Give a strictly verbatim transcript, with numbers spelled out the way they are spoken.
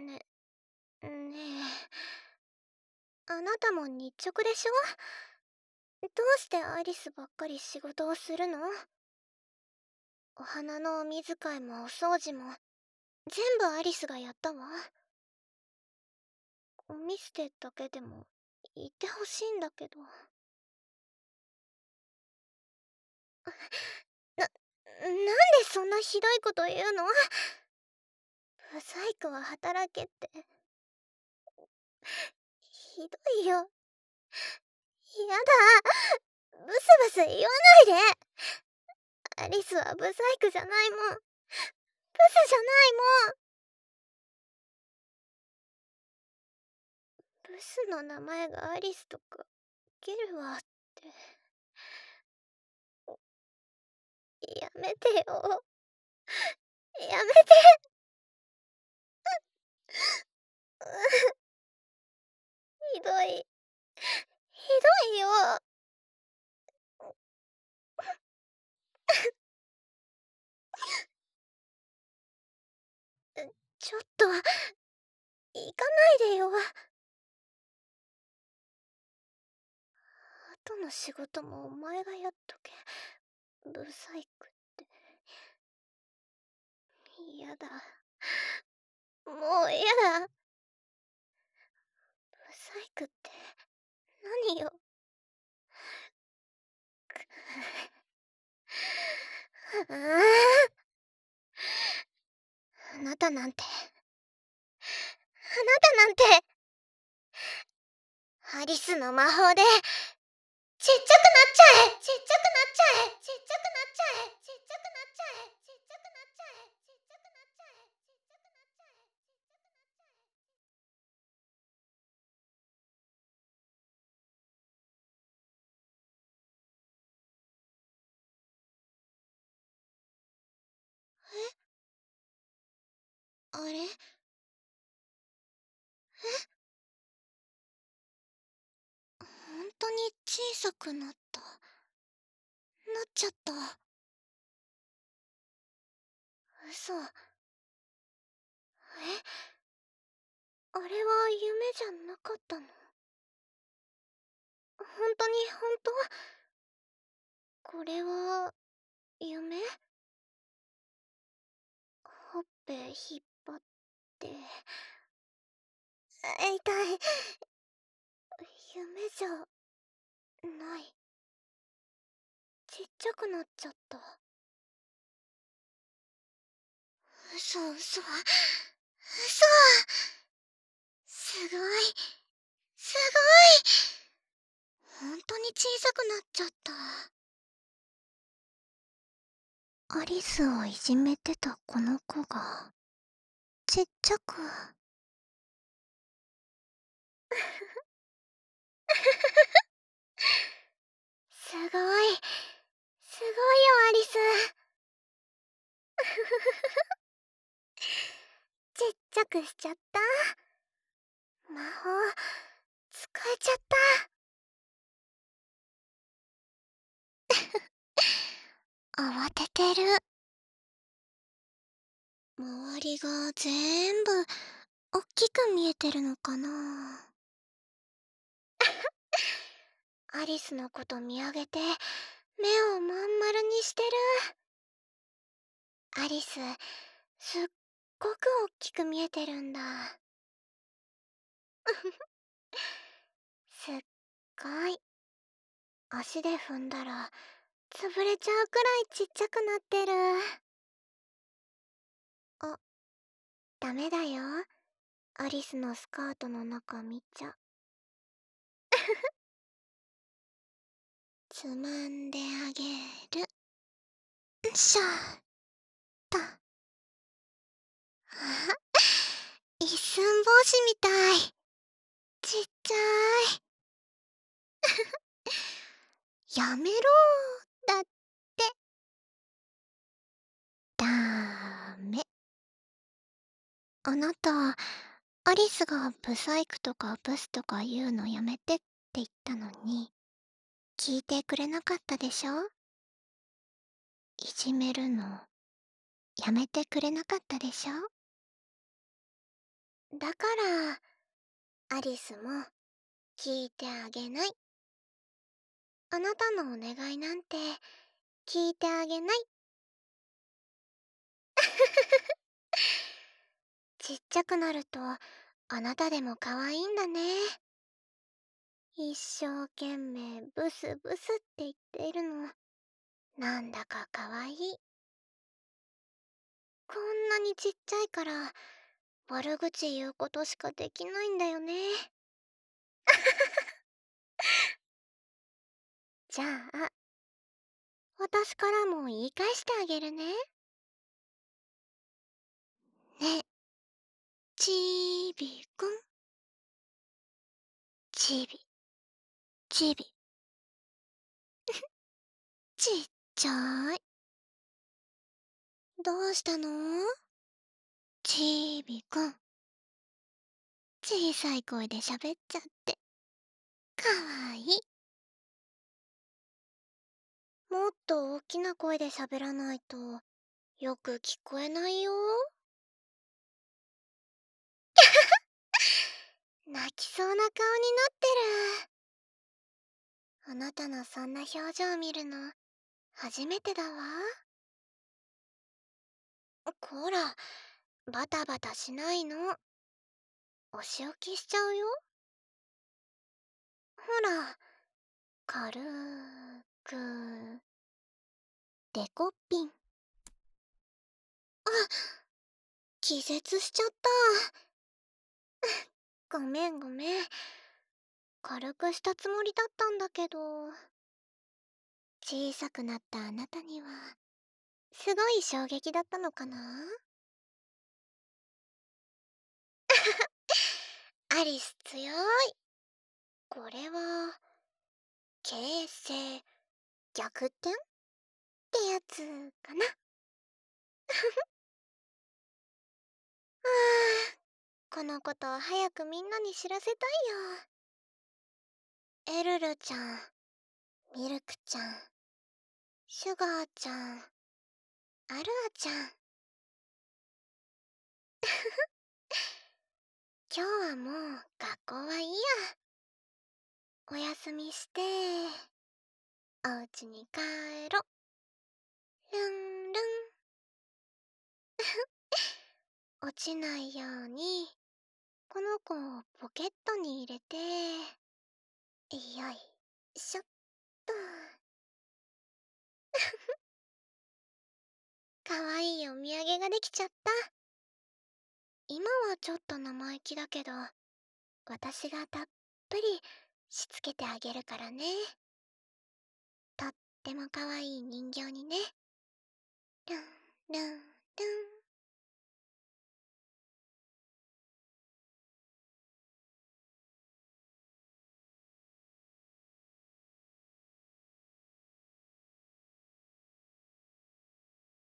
ね、ねえ。あなたも日直でしょ？どうしてアリスばっかり仕事をするの？お花のお水替えもお掃除も全部アリスがやったわ。ミステだけでも言ってほしいんだけど。な、なんでそんなひどいこと言うの？ブサイクは働けって。ひどいよ。やだ。ブスブス言わないで。アリスはブサイクじゃないもん。ブスじゃないもん。ブスの名前がアリスとかゲルはって。やめてよ。やめて。ひどい。ひどいよ。ちょっと、行かないでよ。後の仕事もお前がやっとけ。ブサイクって。嫌だ。もう嫌だ。ブサイクって何よ。ああ。あなたなんて。あなたなんて。アリスの魔法でちっちゃくなっちゃえ。ちっちゃくなっちゃえ。ちっちゃくなっちゃえ。ちっちゃくなっちゃえ。ちっちゃくなっちゃえ。ちっちゃくなっちゃえ。ちっちゃくなっちゃえ。え？あれ？え？ほんとに小さくなった。なっちゃった。嘘。え？あれは夢じゃなかったの？ほんとにほんと？これは夢？ほっぺ引っ張って。痛い。夢じゃない。ちっちゃくなっちゃった。嘘嘘嘘。すごいすごい。ほんとに小さくなっちゃった。アリスをいじめてたこの子がちっちゃく。すごいすごいよアリス。ちっちゃくしちゃった。魔法使えちゃった。慌ててる。周りが全部おっきく見えてるのかな。アリスのこと見上げて目をまん丸にしてる。アリスすっごくおっきく見えてるんだ。すっごい。足で踏んだら潰れちゃうくらいちっちゃくなってる。あ、ダメだよ。アリスのスカートの中見ちゃ。つまんであげる。よいしょと。あ、一寸法師みたい。ちっちゃい。やめろーだって。ダメ。あなた、アリスがブサイクとかブスとか言うのやめてって言ったのに、聞いてくれなかったでしょ？いじめるのやめてくれなかったでしょ？ だからアリスも聞いてあげない。あなたのお願いなんて聞いてあげない。ちっちゃくなるとあなたでも可愛いんだね。一生懸命ブスブスって言っているのなんだか可愛い。こんなにちっちゃいから悪口言うことしかできないんだよね。じゃあ私からも言い返してあげるね。ね、ちびくん。ちび、ちび。ちっちゃい。どうしたの？ちびくん。小さい声で喋っちゃって。かわいい。もっと大きな声で喋らないとよく聞こえないよ。泣きそうな顔になってる。あなたのそんな表情見るの初めてだわ。こら、バタバタしないの。お仕置きしちゃうよ。ほら、軽くデコピン。あ、気絶しちゃった。ごめんごめん。軽くしたつもりだったんだけど、小さくなったあなたにはすごい衝撃だったのかな。アリス強い。これは形勢逆転ってやつかな。あー、このこと早くみんなに知らせたいよ。エルルちゃん、ミルクちゃん、シュガーちゃん、アルアちゃん。今日はもう学校はいいや。お休みしておうちに帰ろ。ルンルン。落ちないようにこの子をポケットに入れて、よいしょっと。かわいいお土産ができちゃった。今はちょっと生意気だけど私がたっぷりしつけてあげるからね。とってもかわいい人形にね。ルンルンルン。